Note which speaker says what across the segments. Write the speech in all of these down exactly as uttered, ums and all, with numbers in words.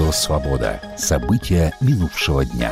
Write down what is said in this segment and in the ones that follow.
Speaker 1: Радио «Свобода». События минувшего дня.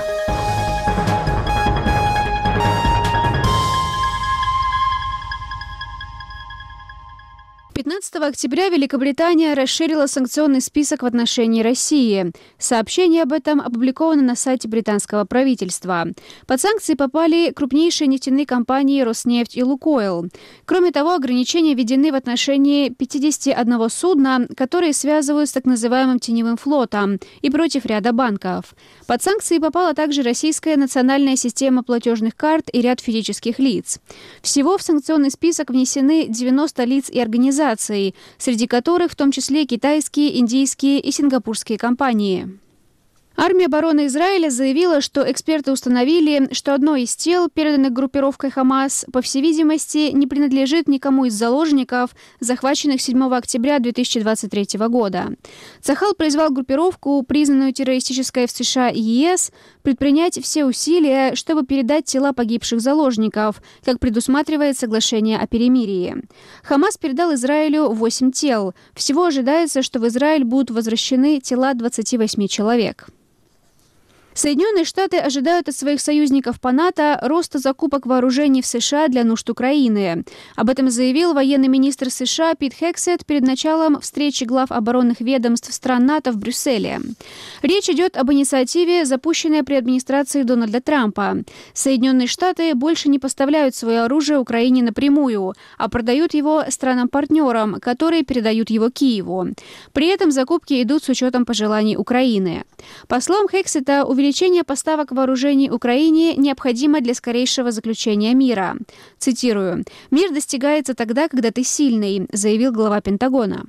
Speaker 2: пятнадцатого октября Великобритания расширила санкционный список в отношении России. Сообщение об этом опубликовано на сайте британского правительства. Под санкции попали крупнейшие нефтяные компании «Роснефть» и «Лукойл». Кроме того, ограничения введены в отношении пятидесяти одного судна, которые связывают с так называемым теневым флотом, и против ряда банков. Под санкции попала также российская национальная система платежных карт и ряд физических лиц. Всего в санкционный список внесены девяносто лиц и организаций, среди которых в том числе китайские, индийские и сингапурские компании. Армия обороны Израиля заявила, что эксперты установили, что одно из тел, переданных группировкой «Хамас», по всей видимости, не принадлежит никому из заложников, захваченных седьмого октября две тысячи двадцать третьего года. Цахал призвал группировку, признанную террористической в США и ЕС, предпринять все усилия, чтобы передать тела погибших заложников, как предусматривает соглашение о перемирии. «Хамас» передал Израилю восемь тел. Всего ожидается, что в Израиль будут возвращены тела двадцати восьми человек. Соединенные Штаты ожидают от своих союзников по НАТО роста закупок вооружений в США для нужд Украины. Об этом заявил военный министр США Пит Хексет перед началом встречи глав оборонных ведомств стран НАТО в Брюсселе. Речь идет об инициативе, запущенной при администрации Дональда Трампа. Соединенные Штаты больше не поставляют свое оружие Украине напрямую, а продают его странам-партнерам, которые передают его Киеву. При этом закупки идут с учетом пожеланий Украины. По словам Хексета, увеличение поставок вооружений Украине необходимо для скорейшего заключения мира. Цитирую: «Мир достигается тогда, когда ты сильный», заявил глава Пентагона.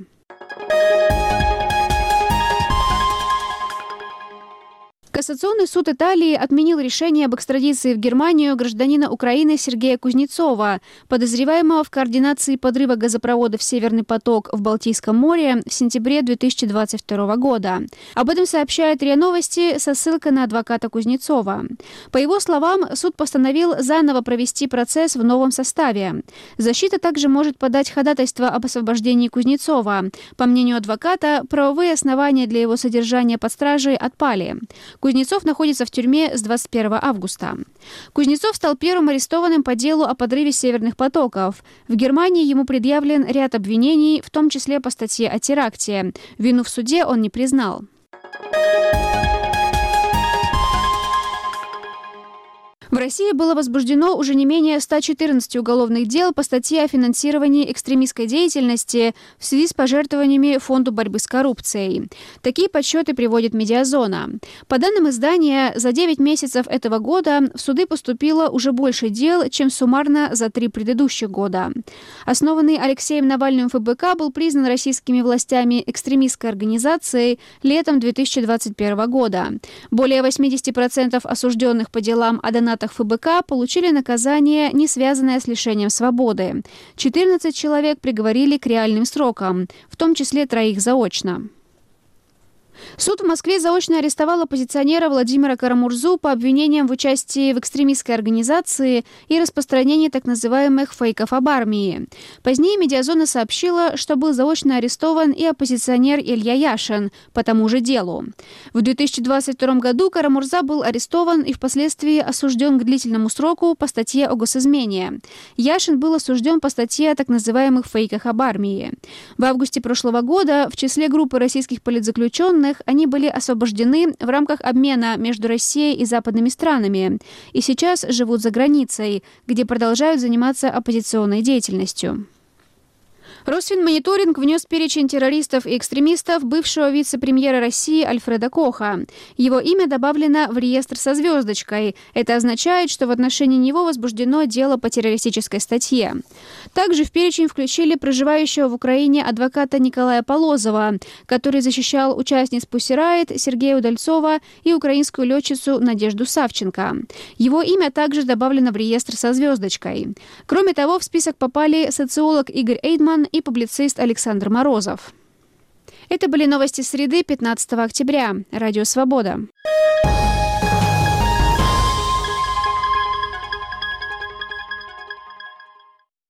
Speaker 2: Кассационный суд Италии отменил решение об экстрадиции в Германию гражданина Украины Сергея Кузнецова, подозреваемого в координации подрыва газопроводов «Северный поток» в Балтийском море в сентябре две тысячи двадцать второго года. Об этом сообщает РИА Новости со ссылкой на адвоката Кузнецова. По его словам, суд постановил заново провести процесс в новом составе. Защита также может подать ходатайство об освобождении Кузнецова. По мнению адвоката, правовые основания для его содержания под стражей отпали. Кузнецов находится в тюрьме с двадцать первого августа. Кузнецов стал первым арестованным по делу о подрыве «Северных потоков». В Германии ему предъявлен ряд обвинений, в том числе по статье о теракте. Вину в суде он не признал. В России было возбуждено уже не менее ста четырнадцати уголовных дел по статье о финансировании экстремистской деятельности в связи с пожертвованиями Фонду борьбы с коррупцией. Такие подсчеты приводит «Медиазона». По данным издания, за девять месяцев этого года в суды поступило уже больше дел, чем суммарно за три предыдущих года. Основанный Алексеем Навальным эф бэ ка был признан российскими властями экстремистской организацией летом две тысячи двадцать первого года. Более восьмидесяти процентов осужденных по делам о донатах эф бэ ка получили наказание, не связанное с лишением свободы. четырнадцать человек приговорили к реальным срокам, в том числе троих заочно. Суд в Москве заочно арестовал оппозиционера Владимира Карамурзу по обвинениям в участии в экстремистской организации и распространении так называемых фейков об армии. Позднее «Медиазона» сообщила, что был заочно арестован и оппозиционер Илья Яшин по тому же делу. В две тысячи двадцать втором году Карамурза был арестован и впоследствии осужден к длительному сроку по статье о госизмене. Яшин был осужден по статье о так называемых фейках об армии. В августе прошлого года в числе группы российских политзаключенных они были освобождены в рамках обмена между Россией и западными странами и сейчас живут за границей, где продолжают заниматься оппозиционной деятельностью. Росфинмониторинг внес в перечень террористов и экстремистов бывшего вице-премьера России Альфреда Коха. Его имя добавлено в реестр со звездочкой. Это означает, что в отношении него возбуждено дело по террористической статье. Также в перечень включили проживающего в Украине адвоката Николая Полозова, который защищал участниц Pussy Riot Сергея Удальцова и украинскую летчицу Надежду Савченко. Его имя также добавлено в реестр со звездочкой. Кроме того, в список попали социолог Игорь Эйдман и публицист Александр Морозов. Это были новости среды, пятнадцатого октября. Радио «Свобода».